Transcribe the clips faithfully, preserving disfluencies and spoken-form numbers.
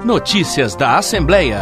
Notícias da Assembleia.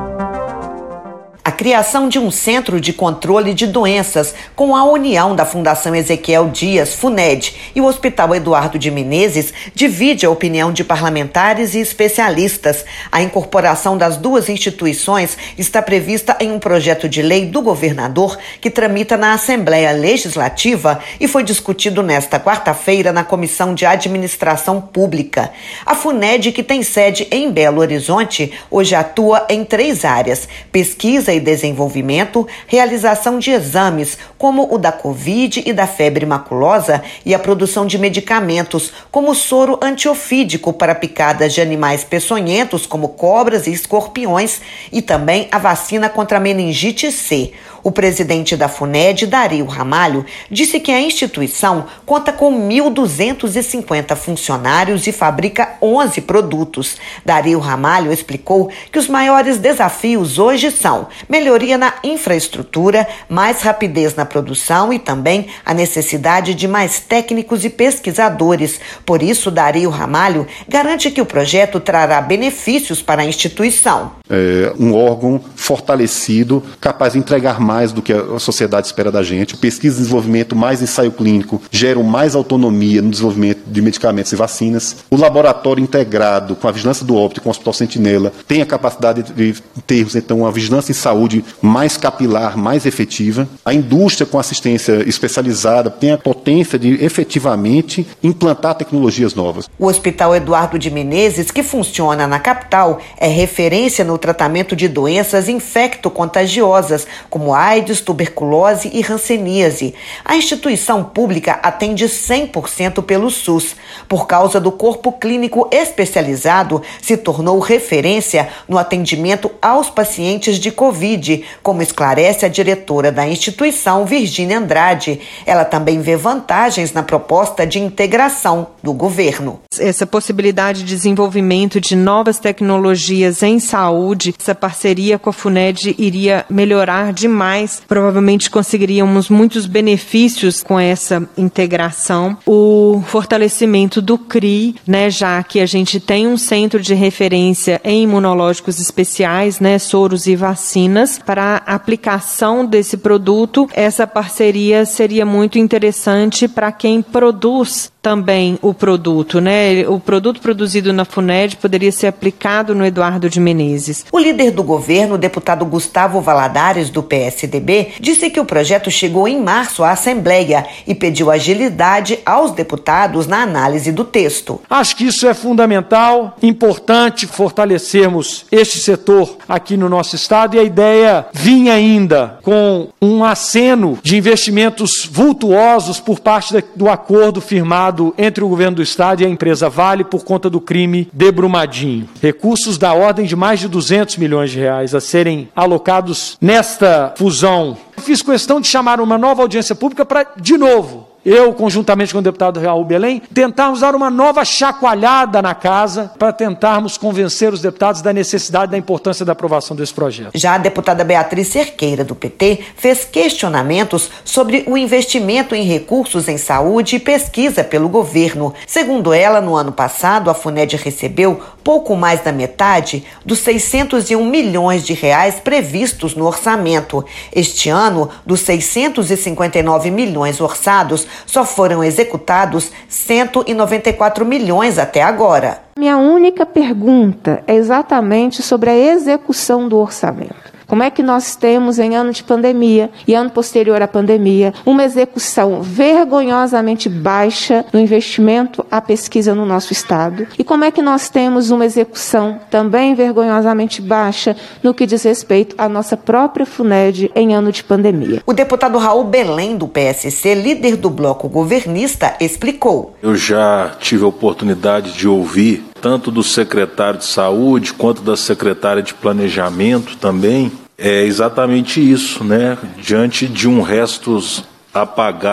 A criação de um centro de controle de doenças com a união da Fundação Ezequiel Dias, FUNED, e o Hospital Eduardo de Menezes divide a opinião de parlamentares e especialistas. A incorporação das duas instituições está prevista em um projeto de lei do governador que tramita na Assembleia Legislativa e foi discutido nesta quarta-feira na Comissão de Administração Pública. A FUNED, que tem sede em Belo Horizonte, hoje atua em três áreas: pesquisa e desenvolvimento, realização de exames, como o da Covid e da febre maculosa, e a produção de medicamentos, como o soro antiofídico para picadas de animais peçonhentos, como cobras e escorpiões, e também a vacina contra a meningite C. O presidente da FUNED, Dario Ramalho, disse que a instituição conta com mil duzentos e cinquenta funcionários e fabrica onze produtos. Dario Ramalho explicou que os maiores desafios hoje são melhoria na infraestrutura, mais rapidez na produção e também a necessidade de mais técnicos e pesquisadores. Por isso, Dario Ramalho garante que o projeto trará benefícios para a instituição. É um órgão fortalecido, capaz de entregar mais do que a sociedade espera da gente. Pesquisa e desenvolvimento, mais ensaio clínico, geram mais autonomia no desenvolvimento de medicamentos e vacinas. O laboratório integrado com a vigilância do óbito, com o Hospital Sentinela, tem a capacidade de termos, então, uma vigilância em saúde mais capilar, mais efetiva. A indústria com assistência especializada tem a potência de, efetivamente, implantar tecnologias novas. O Hospital Eduardo de Menezes, que funciona na capital, é referência no tratamento de doenças infecto-contagiosas, como AIDS, tuberculose e hanseníase. A instituição pública atende cem por cento pelo SUS. Por causa do corpo clínico especializado, se tornou referência no atendimento aos pacientes de Covid, como esclarece a diretora da instituição, Virgínia Andrade. Ela também vê vantagens na proposta de integração do governo. Essa possibilidade de desenvolvimento de novas tecnologias em saúde, essa parceria com a FUNED iria melhorar demais. Provavelmente conseguiríamos muitos benefícios com essa integração. O fortalecimento do C R I, né, já que a gente tem um centro de referência em imunológicos especiais, né, soros e vacinas. Para a aplicação desse produto, essa parceria seria muito interessante para quem produz também o produto, né? O produto produzido na FUNED poderia ser aplicado no Eduardo de Menezes. O líder do governo, o deputado Gustavo Valadares, do P S D B, disse que o projeto chegou em março à Assembleia e pediu agilidade aos deputados na análise do texto. Acho que isso é fundamental, importante fortalecermos este setor aqui no nosso estado, e a ideia vinha ainda com um aceno de investimentos vultuosos por parte do acordo firmado entre o governo do estado e a empresa Vale por conta do crime de Brumadinho. Recursos da ordem de mais de duzentos milhões de reais a serem alocados nesta fusão. Fiz questão de chamar uma nova audiência pública para, de novo, eu, conjuntamente com o deputado Raul Belém, tentarmos dar uma nova chacoalhada na casa para tentarmos convencer os deputados da necessidade e da importância da aprovação desse projeto. Já a deputada Beatriz Cerqueira, do P T, fez questionamentos sobre o investimento em recursos em saúde e pesquisa pelo governo. Segundo ela, no ano passado, a FUNED recebeu pouco mais da metade dos seiscentos e um milhões de reais previstos no orçamento. Este ano, dos seiscentos e cinquenta e nove milhões orçados, só foram executados cento e noventa e quatro milhões até agora. Minha única pergunta é exatamente sobre a execução do orçamento. Como é que nós temos, em ano de pandemia e ano posterior à pandemia, uma execução vergonhosamente baixa no investimento à pesquisa no nosso estado? E como é que nós temos uma execução também vergonhosamente baixa no que diz respeito à nossa própria FUNED em ano de pandemia? O deputado Raul Belém, do P S C, líder do bloco governista, explicou. Eu já tive a oportunidade de ouvir tanto do secretário de Saúde quanto da secretária de Planejamento também, é exatamente isso, né? Diante de um restos a pagar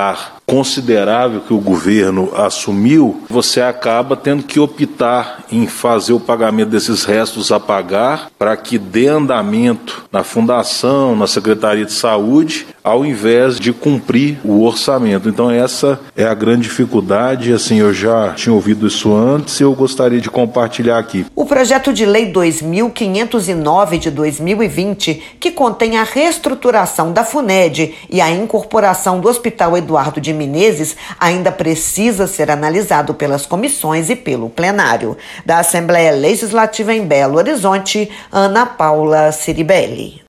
considerável que o governo assumiu, você acaba tendo que optar em fazer o pagamento desses restos a pagar para que dê andamento na Fundação, na Secretaria de Saúde, ao invés de cumprir o orçamento. Então essa é a grande dificuldade, assim, eu já tinha ouvido isso antes e eu gostaria de compartilhar aqui. O projeto de lei dois mil quinhentos e nove de dois mil e vinte, que contém a reestruturação da FUNED e a incorporação do Hospital Eduardo de Menezes, ainda precisa ser analisado pelas comissões e pelo plenário. Da Assembleia Legislativa em Belo Horizonte, Ana Paula Ciribelli.